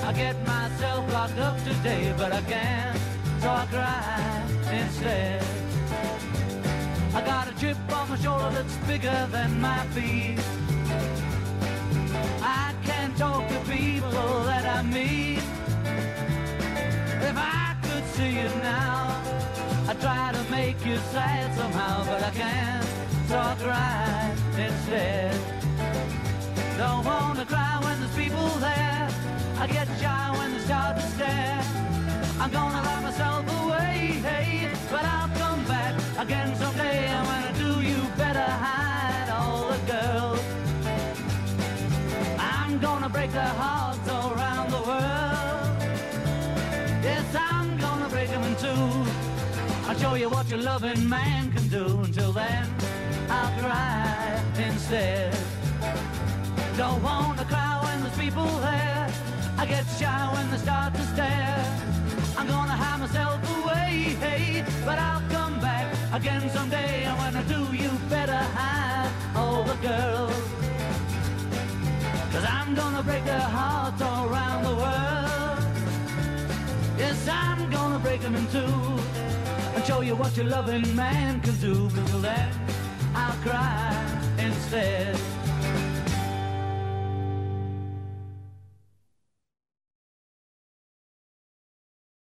I get myself locked up today, but I can't, so I cry instead. I got a chip on my shoulder that's bigger than my feet. I can't talk to people that I meet. If I could see you now, I try to make you sad somehow, but I can't, so I cry instead. Don't wanna cry when there's people there. I get shy when they start to stare. I'm gonna lock myself away, hey, but I'll come back again someday. And when I do, you better hide all the girls. I'm gonna break their hearts all around the world. Yes, I'm gonna break them in two. I'll show you what your loving man can do. Until then, I'll cry instead. Don't wanna cry when there's people there. I get shy when they start to stare. I'm gonna hide myself away, hey, but I'll come back again someday. And when I do, you better hide all the girls. 'Cause I'm gonna break their hearts all around the world. Yes, I'm gonna break them in two. And show you what your loving man can do. Until then, I'll cry instead.